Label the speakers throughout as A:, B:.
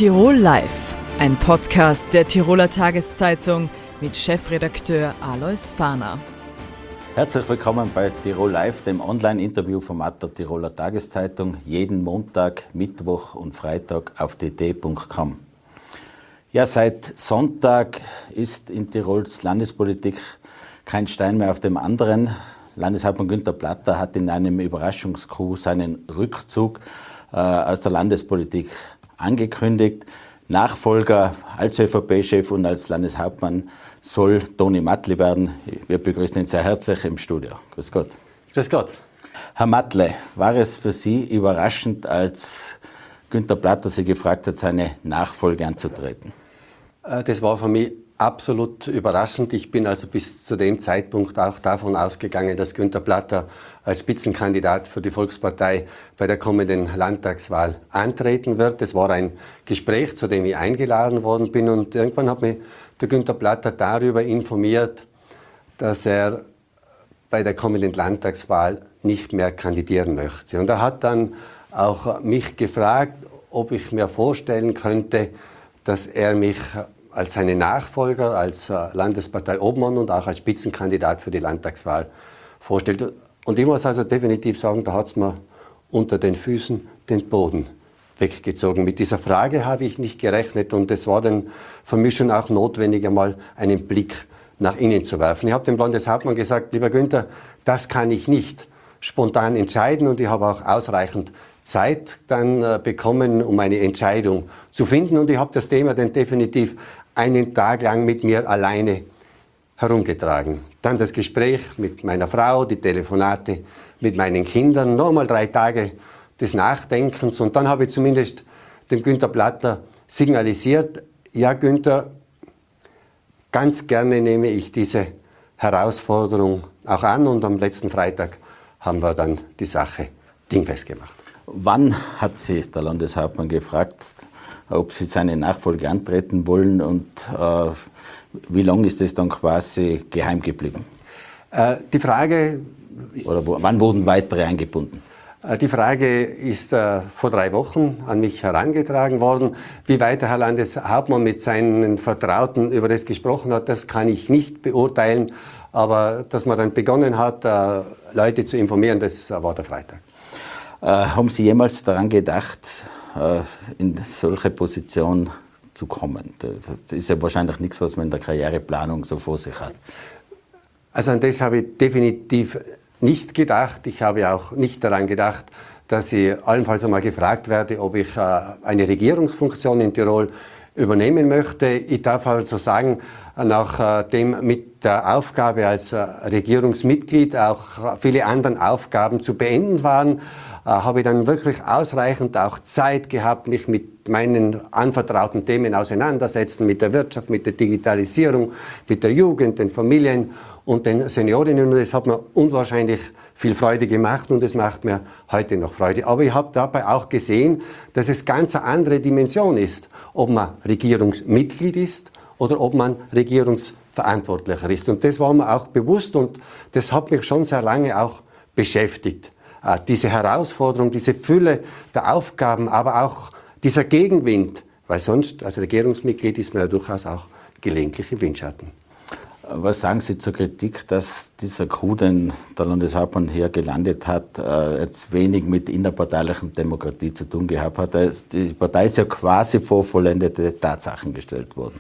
A: Tirol Live, ein Podcast der Tiroler Tageszeitung mit Chefredakteur Alois Fahner.
B: Herzlich willkommen bei Tirol Live, dem Online-Interview-Format der Tiroler Tageszeitung, jeden Montag, Mittwoch und Freitag auf tt.com. Ja, seit Sonntag ist in Tirols Landespolitik kein Stein mehr auf dem anderen. Landeshauptmann Günther Platter hat in einem Überraschungscoup seinen Rückzug aus der Landespolitik angekündigt. Nachfolger als ÖVP-Chef und als Landeshauptmann soll Toni Mattli werden. Wir begrüßen ihn sehr herzlich im Studio. Grüß Gott.
C: Grüß Gott.
B: Herr Mattli, war es für Sie überraschend, als Günther Platter Sie gefragt hat, seine Nachfolge anzutreten?
C: Das war für mich absolut überraschend. Ich bin also bis zu dem Zeitpunkt auch davon ausgegangen, dass Günther Platter als Spitzenkandidat für die Volkspartei bei der kommenden Landtagswahl antreten wird. Es war ein Gespräch, zu dem ich eingeladen worden bin, und irgendwann hat mich der Günther Platter darüber informiert, dass er bei der kommenden Landtagswahl nicht mehr kandidieren möchte. Und er hat dann auch mich gefragt, ob ich mir vorstellen könnte, dass er mich als seine Nachfolger, als Landesparteiobmann und auch als Spitzenkandidat für die Landtagswahl vorstellt. Und ich muss also definitiv sagen, da hat es mir unter den Füßen den Boden weggezogen. Mit dieser Frage habe ich nicht gerechnet, und es war dann für mich schon auch notwendig, einmal einen Blick nach innen zu werfen. Ich habe dem Landeshauptmann gesagt, lieber Günther, das kann ich nicht spontan entscheiden, und ich habe auch ausreichend Zeit dann bekommen, um eine Entscheidung zu finden, und ich habe das Thema dann definitiv einen Tag lang mit mir alleine herumgetragen. Dann das Gespräch mit meiner Frau, die Telefonate mit meinen Kindern, nochmal 3 Tage des Nachdenkens, und dann habe ich zumindest dem Günther Platter signalisiert, ja Günther, ganz gerne nehme ich diese Herausforderung auch an, und am letzten Freitag haben wir dann die Sache dingfest gemacht.
B: Wann hat Sie der Landeshauptmann gefragt, ob Sie seine Nachfolge antreten wollen, und wie lange ist das dann quasi geheim geblieben?
C: Die Frage...
B: Oder wann wurden weitere eingebunden?
C: Die Frage ist vor 3 Wochen an mich herangetragen worden. Wie weit der Herr Landeshauptmann mit seinen Vertrauten über das gesprochen hat, das kann ich nicht beurteilen. Aber dass man dann begonnen hat, Leute zu informieren, das war der Freitag.
B: Haben Sie jemals daran gedacht, in solche Position zu kommen? Das ist ja wahrscheinlich nichts, was man in der Karriereplanung so vor sich hat.
C: Also an das habe ich definitiv nicht gedacht. Ich habe auch nicht daran gedacht, dass ich allenfalls einmal gefragt werde, ob ich eine Regierungsfunktion in Tirol übernehmen möchte. Ich darf also sagen, nachdem mit der Aufgabe als Regierungsmitglied auch viele andere Aufgaben zu beenden waren, habe ich dann wirklich ausreichend auch Zeit gehabt, mich mit meinen anvertrauten Themen auseinandersetzen, mit der Wirtschaft, mit der Digitalisierung, mit der Jugend, den Familien und den Seniorinnen. Und das hat mir unwahrscheinlich viel Freude gemacht, und es macht mir heute noch Freude. Aber ich habe dabei auch gesehen, dass es ganz eine andere Dimension ist, ob man Regierungsmitglied ist oder ob man Regierungsverantwortlicher ist. Und das war mir auch bewusst, und das hat mich schon sehr lange auch beschäftigt. Diese Herausforderung, diese Fülle der Aufgaben, aber auch dieser Gegenwind, weil sonst als Regierungsmitglied ist man ja durchaus auch gelegentlich im Windschatten.
B: Was sagen Sie zur Kritik, dass dieser Coup, den der Landeshauptmann hier gelandet hat, jetzt wenig mit innerparteilicher Demokratie zu tun gehabt hat? Die Partei ist ja quasi vor vollendete Tatsachen gestellt worden.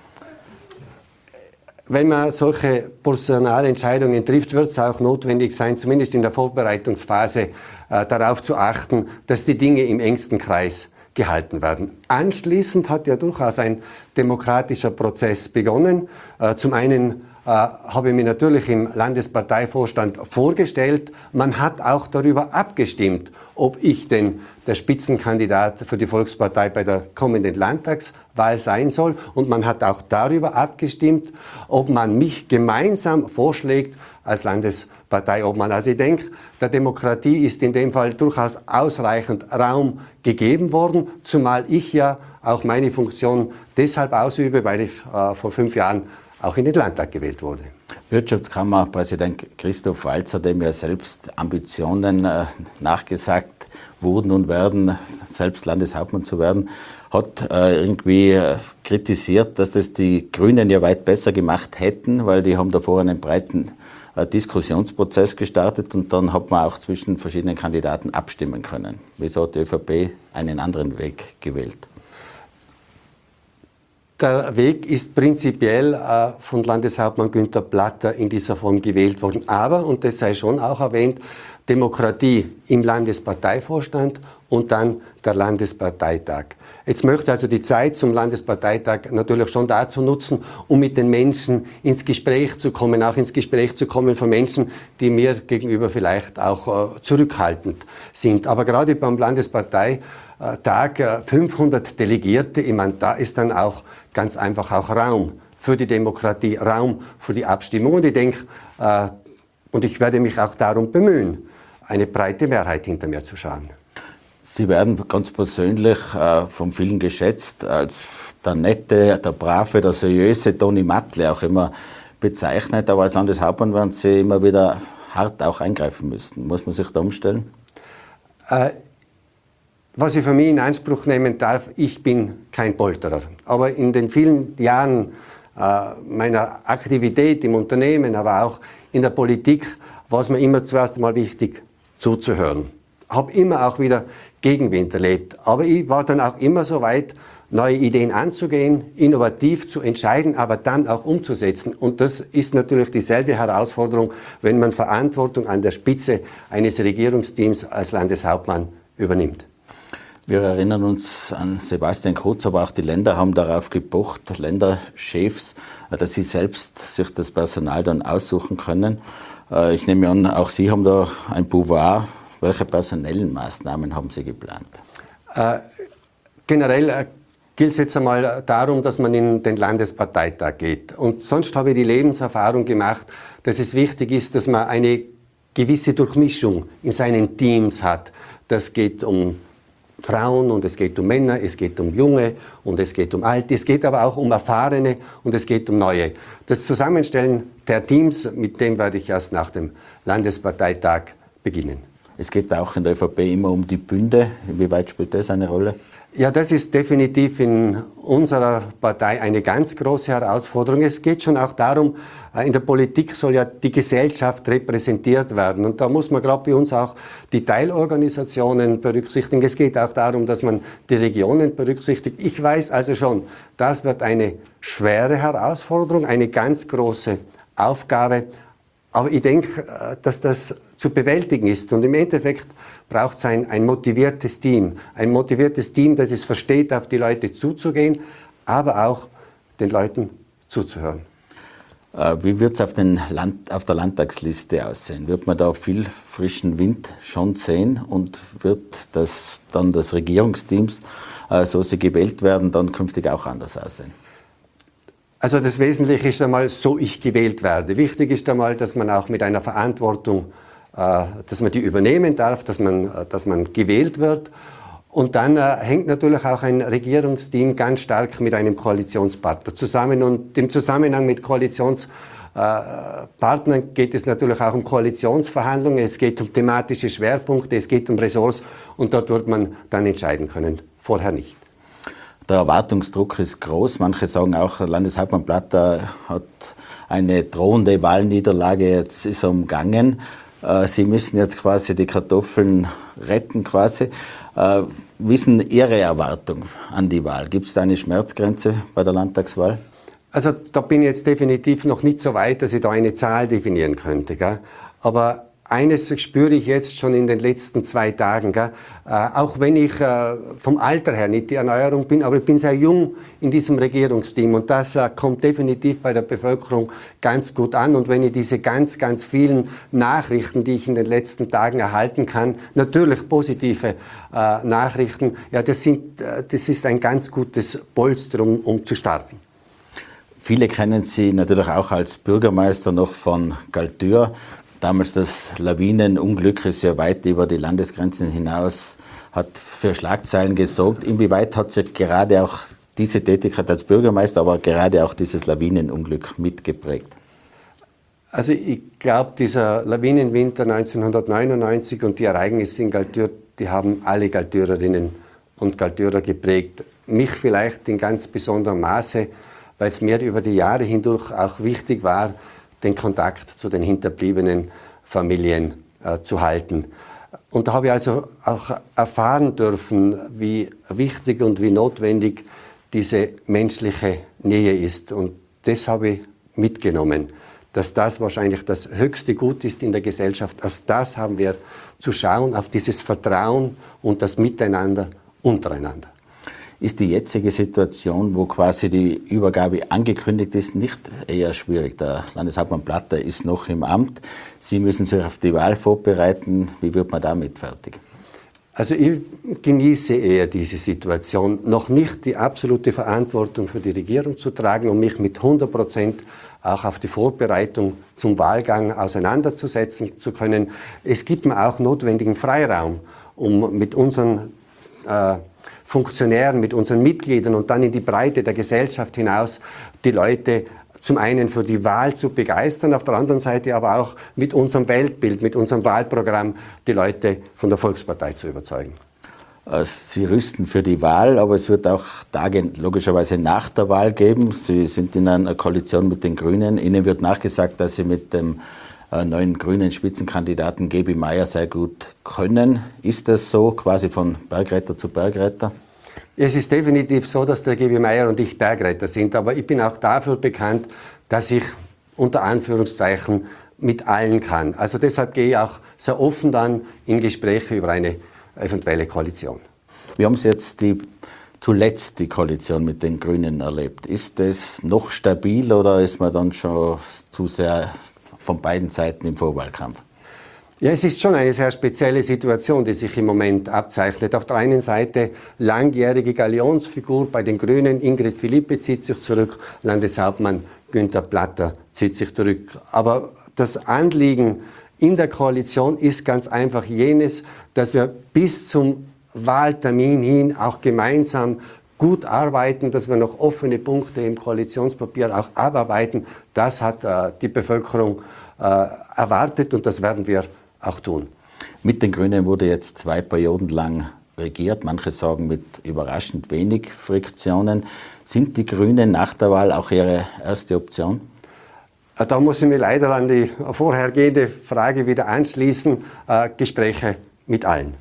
C: Wenn man solche Personalentscheidungen trifft, wird es auch notwendig sein, zumindest in der Vorbereitungsphase darauf zu achten, dass die Dinge im engsten Kreis gehalten werden. Anschließend hat ja durchaus ein demokratischer Prozess begonnen. Zum einen habe ich mich natürlich im Landesparteivorstand vorgestellt. Man hat auch darüber abgestimmt, ob ich denn der Spitzenkandidat für die Volkspartei bei der kommenden Landtagswahl sein soll. Und man hat auch darüber abgestimmt, ob man mich gemeinsam vorschlägt als Landesparteiobmann. Also ich denke, der Demokratie ist in dem Fall durchaus ausreichend Raum gegeben worden, zumal ich ja auch meine Funktion deshalb ausübe, weil ich vor 5 Jahren auch in den Landtag gewählt wurde.
B: Wirtschaftskammerpräsident Christoph Walzer, dem ja selbst Ambitionen nachgesagt wurden und werden, selbst Landeshauptmann zu werden, hat irgendwie kritisiert, dass das die Grünen ja weit besser gemacht hätten, weil die haben davor einen breiten Diskussionsprozess gestartet und dann hat man auch zwischen verschiedenen Kandidaten abstimmen können. Wieso hat die ÖVP einen anderen Weg gewählt?
C: Der Weg ist prinzipiell von Landeshauptmann Günther Platter in dieser Form gewählt worden. Aber, und das sei schon auch erwähnt, Demokratie im Landesparteivorstand und dann der Landesparteitag. Jetzt möchte also die Zeit zum Landesparteitag natürlich schon dazu nutzen, um mit den Menschen ins Gespräch zu kommen, auch ins Gespräch zu kommen von Menschen, die mir gegenüber vielleicht auch zurückhaltend sind. Aber gerade beim Landesparteitag 500 Delegierte, ich meine, da ist dann auch ganz einfach auch Raum für die Demokratie, Raum für die Abstimmung. Und ich denke, und ich werde mich auch darum bemühen, eine breite Mehrheit hinter mir zu schauen.
B: Sie werden ganz persönlich von vielen geschätzt als der nette, der brave, der seriöse Toni Mattle auch immer bezeichnet. Aber als Landeshauptmann werden Sie immer wieder hart auch eingreifen müssen. Muss man sich da umstellen?
C: Was ich für mich in Anspruch nehmen darf, ich bin kein Polterer. Aber in den vielen Jahren meiner Aktivität im Unternehmen, aber auch in der Politik, war es mir immer zuerst einmal wichtig, zuzuhören. Habe immer auch wieder Gegenwind erlebt. Aber ich war dann auch immer so weit, neue Ideen anzugehen, innovativ zu entscheiden, aber dann auch umzusetzen. Und das ist natürlich dieselbe Herausforderung, wenn man Verantwortung an der Spitze eines Regierungsteams als Landeshauptmann übernimmt.
B: Wir erinnern uns an Sebastian Kurz, aber auch die Länder haben darauf gepocht, Länderchefs, dass sie selbst sich das Personal dann aussuchen können. Ich nehme an, auch Sie haben da ein Pouvoir. Welche personellen Maßnahmen haben Sie geplant?
C: Generell gilt es jetzt einmal darum, dass man in den Landesparteitag geht. Und sonst habe ich die Lebenserfahrung gemacht, dass es wichtig ist, dass man eine gewisse Durchmischung in seinen Teams hat. Das geht um Frauen und es geht um Männer, es geht um Junge und es geht um Alte, es geht aber auch um Erfahrene und es geht um Neue. Das Zusammenstellen der Teams, mit dem werde ich erst nach dem Landesparteitag beginnen.
B: Es geht auch in der ÖVP immer um die Bünde. Inwieweit spielt das eine Rolle?
C: Ja, das ist definitiv in unserer Partei eine ganz große Herausforderung. Es geht schon auch darum, in der Politik soll ja die Gesellschaft repräsentiert werden. Und da muss man gerade bei uns auch die Teilorganisationen berücksichtigen. Es geht auch darum, dass man die Regionen berücksichtigt. Ich weiß also schon, das wird eine schwere Herausforderung, eine ganz große Aufgabe. Aber ich denke, dass das zu bewältigen ist. Und im Endeffekt braucht es ein motiviertes Team. Ein motiviertes Team, das es versteht, auf die Leute zuzugehen, aber auch den Leuten zuzuhören.
B: Wie wird es auf der Landtagsliste aussehen? Wird man da viel frischen Wind schon sehen und wird das Regierungsteams, so sie gewählt werden, dann künftig auch anders aussehen?
C: Also das Wesentliche ist einmal, so ich gewählt werde. Wichtig ist einmal, dass man auch mit einer Verantwortung, dass man die übernehmen darf, dass man gewählt wird. Und dann hängt natürlich auch ein Regierungsteam ganz stark mit einem Koalitionspartner zusammen. Und im Zusammenhang mit Koalitionspartnern geht es natürlich auch um Koalitionsverhandlungen. Es geht um thematische Schwerpunkte, es geht um Ressorts. Und dort wird man dann entscheiden können, vorher nicht.
B: Der Erwartungsdruck ist groß. Manche sagen auch, Landeshauptmann Platter hat eine drohende Wahlniederlage jetzt ist umgangen. Sie müssen jetzt quasi die Kartoffeln retten quasi. Wie ist denn Ihre Erwartung an die Wahl? Gibt es da eine Schmerzgrenze bei der Landtagswahl?
C: Also da bin ich jetzt definitiv noch nicht so weit, dass ich da eine Zahl definieren könnte. Gell? Aber eines spüre ich jetzt schon in den letzten 2 Tagen, gell? Auch wenn ich vom Alter her nicht die Erneuerung bin, aber ich bin sehr jung in diesem Regierungsteam und das kommt definitiv bei der Bevölkerung ganz gut an. Und wenn ich diese ganz, ganz vielen Nachrichten, die ich in den letzten Tagen erhalten kann, natürlich positive Nachrichten, ja, das ist ein ganz gutes Polster, um zu starten.
B: Viele kennen Sie natürlich auch als Bürgermeister noch von Galtür. Damals das Lawinenunglück ist ja weit über die Landesgrenzen hinaus, hat für Schlagzeilen gesorgt. Inwieweit hat Sie gerade auch diese Tätigkeit als Bürgermeister, aber gerade auch dieses Lawinenunglück mitgeprägt?
C: Also ich glaube, dieser Lawinenwinter 1999 und die Ereignisse in Galtür, die haben alle Galtürerinnen und Galtürer geprägt. Mich vielleicht in ganz besonderem Maße, weil es mir über die Jahre hindurch auch wichtig war, den Kontakt zu den hinterbliebenen Familien zu halten. Und da habe ich also auch erfahren dürfen, wie wichtig und wie notwendig diese menschliche Nähe ist. Und das habe ich mitgenommen, dass das wahrscheinlich das höchste Gut ist in der Gesellschaft. Als das haben wir zu schauen, auf dieses Vertrauen und das Miteinander untereinander.
B: Ist die jetzige Situation, wo quasi die Übergabe angekündigt ist, nicht eher schwierig? Der Landeshauptmann Platter ist noch im Amt. Sie müssen sich auf die Wahl vorbereiten. Wie wird man damit fertig?
C: Also ich genieße eher diese Situation, noch nicht die absolute Verantwortung für die Regierung zu tragen und mich mit 100% auch auf die Vorbereitung zum Wahlgang auseinanderzusetzen zu können. Es gibt mir auch notwendigen Freiraum, um mit unseren Funktionären, mit unseren Mitgliedern und dann in die Breite der Gesellschaft hinaus die Leute zum einen für die Wahl zu begeistern, auf der anderen Seite aber auch mit unserem Weltbild, mit unserem Wahlprogramm die Leute von der Volkspartei zu überzeugen.
B: Sie rüsten für die Wahl, aber es wird auch Tage logischerweise nach der Wahl geben. Sie sind in einer Koalition mit den Grünen. Ihnen wird nachgesagt, dass Sie mit dem neuen grünen Spitzenkandidaten Gaby Meier sehr gut können. Ist das so, quasi von Bergretter zu Bergretter?
C: Es ist definitiv so, dass der Gaby Meier und ich Bergretter sind, aber ich bin auch dafür bekannt, dass ich unter Anführungszeichen mit allen kann. Also deshalb gehe ich auch sehr offen dann in Gespräche über eine eventuelle Koalition.
B: Wir haben jetzt zuletzt die Koalition mit den Grünen erlebt. Ist das noch stabil oder ist man dann schon zu sehr von beiden Seiten im Vorwahlkampf?
C: Ja, es ist schon eine sehr spezielle Situation, die sich im Moment abzeichnet. Auf der einen Seite langjährige Galionsfigur bei den Grünen, Ingrid Philippe zieht sich zurück, Landeshauptmann Günther Platter zieht sich zurück. Aber das Anliegen in der Koalition ist ganz einfach jenes, dass wir bis zum Wahltermin hin auch gemeinsam gut arbeiten, dass wir noch offene Punkte im Koalitionspapier auch abarbeiten. Das hat die Bevölkerung erwartet und das werden wir auch tun.
B: Mit den Grünen wurde jetzt 2 Perioden lang regiert. Manche sagen mit überraschend wenig Friktionen. Sind die Grünen nach der Wahl auch Ihre erste Option?
C: Da muss ich mich leider an die vorhergehende Frage wieder anschließen. Gespräche mit allen.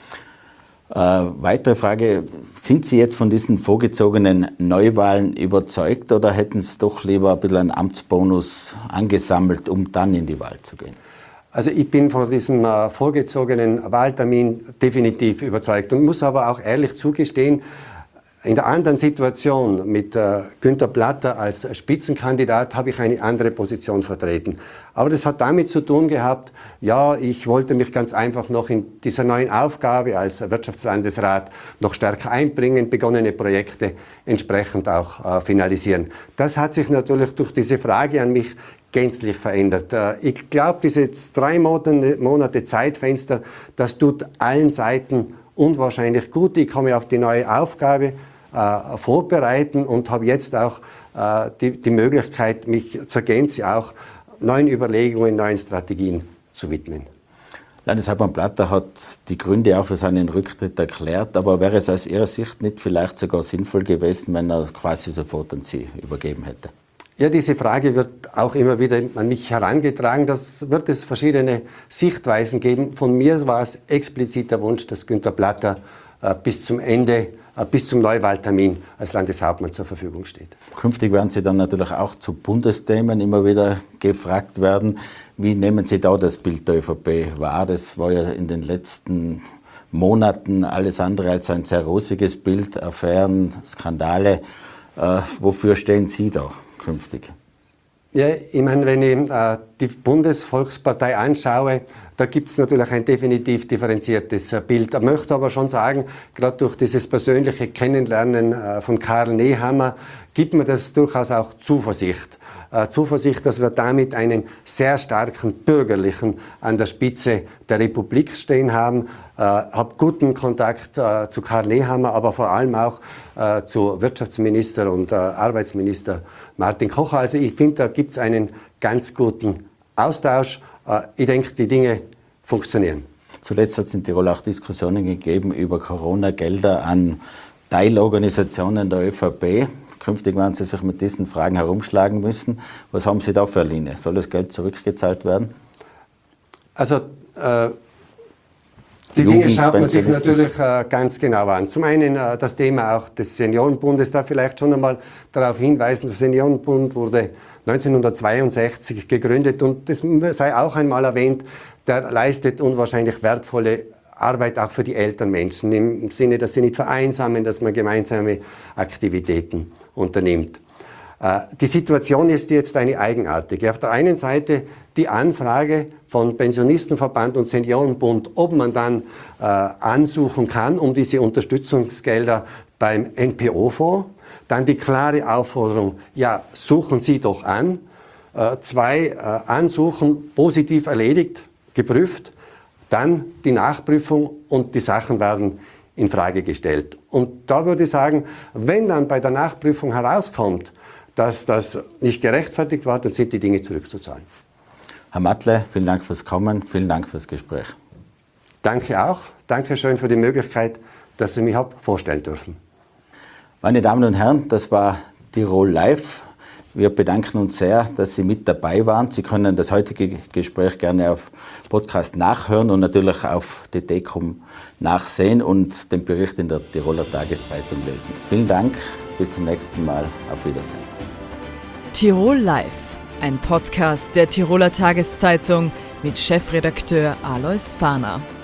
B: Weitere Frage, sind Sie jetzt von diesen vorgezogenen Neuwahlen überzeugt oder hätten Sie doch lieber ein bisschen einen Amtsbonus angesammelt, um dann in die Wahl zu gehen?
C: Also ich bin von diesem vorgezogenen Wahltermin definitiv überzeugt und muss aber auch ehrlich zugestehen, in der anderen Situation mit Günther Platter als Spitzenkandidat habe ich eine andere Position vertreten. Aber das hat damit zu tun gehabt, ja, ich wollte mich ganz einfach noch in dieser neuen Aufgabe als Wirtschaftslandesrat noch stärker einbringen, begonnene Projekte entsprechend auch finalisieren. Das hat sich natürlich durch diese Frage an mich gänzlich verändert. Ich glaube, diese 3 Monate Zeitfenster, das tut allen Seiten unwahrscheinlich gut. Ich komme auf die neue Aufgabe vorbereiten und habe jetzt auch die Möglichkeit, mich zur Gänze auch neuen Überlegungen, neuen Strategien zu widmen.
B: Landeshauptmann Platter hat die Gründe auch für seinen Rücktritt erklärt, aber wäre es aus Ihrer Sicht nicht vielleicht sogar sinnvoll gewesen, wenn er quasi sofort an Sie übergeben hätte?
C: Ja, diese Frage wird auch immer wieder an mich herangetragen. Das wird es verschiedene Sichtweisen geben. Von mir war es explizit der Wunsch, dass Günther Platter bis zum Neuwahltermin als Landeshauptmann zur Verfügung steht.
B: Künftig werden Sie dann natürlich auch zu Bundesthemen immer wieder gefragt werden. Wie nehmen Sie da das Bild der ÖVP wahr? Das war ja in den letzten Monaten alles andere als ein sehr rosiges Bild, Affären, Skandale. Wofür stehen Sie da künftig?
C: Ja, ich meine, wenn ich die Bundesvolkspartei anschaue, da gibt es natürlich ein definitiv differenziertes Bild. Ich möchte aber schon sagen, gerade durch dieses persönliche Kennenlernen von Karl Nehammer gibt mir das durchaus auch Zuversicht. Zuversicht, dass wir damit einen sehr starken Bürgerlichen an der Spitze der Republik stehen haben. Habe guten Kontakt zu Karl Nehammer, aber vor allem auch zu Wirtschaftsminister und Arbeitsminister Martin Kocher. Also ich finde, da gibt es einen ganz guten Austausch. Ich denke, die Dinge funktionieren.
B: Zuletzt hat es in Tirol auch Diskussionen gegeben über Corona-Gelder an Teilorganisationen der ÖVP. Künftig werden Sie sich mit diesen Fragen herumschlagen müssen. Was haben Sie da für eine Linie? Soll das Geld zurückgezahlt werden?
C: Also die Dinge schaut man sich natürlich ganz genau an. Zum einen das Thema auch des Seniorenbundes, da vielleicht schon einmal darauf hinweisen, der Seniorenbund wurde 1962 gegründet und das sei auch einmal erwähnt, der leistet unwahrscheinlich wertvolle Arbeit auch für die älteren Menschen, im Sinne, dass sie nicht vereinsamen, dass man gemeinsame Aktivitäten unternimmt. Die Situation ist jetzt eine eigenartige. Auf der einen Seite die Anfrage von Pensionistenverband und Seniorenbund, ob man dann ansuchen kann, um diese Unterstützungsgelder beim NPO-Fonds. Dann die klare Aufforderung, ja, suchen Sie doch an. 2 Ansuchen positiv erledigt, geprüft. Dann die Nachprüfung und die Sachen werden in Frage gestellt. Und da würde ich sagen, wenn dann bei der Nachprüfung herauskommt, dass das nicht gerechtfertigt war, dann sind die Dinge zurückzuzahlen.
B: Herr Mattle, vielen Dank fürs Kommen, vielen Dank fürs Gespräch.
C: Danke auch. Danke schön für die Möglichkeit, dass Sie mich vorstellen dürfen.
B: Meine Damen und Herren, das war Tirol Live. Wir bedanken uns sehr, dass Sie mit dabei waren. Sie können das heutige Gespräch gerne auf Podcast nachhören und natürlich auf tt.com nachsehen und den Bericht in der Tiroler Tageszeitung lesen. Vielen Dank, bis zum nächsten Mal. Auf Wiedersehen.
A: Tirol Live, ein Podcast der Tiroler Tageszeitung mit Chefredakteur Alois Fahner.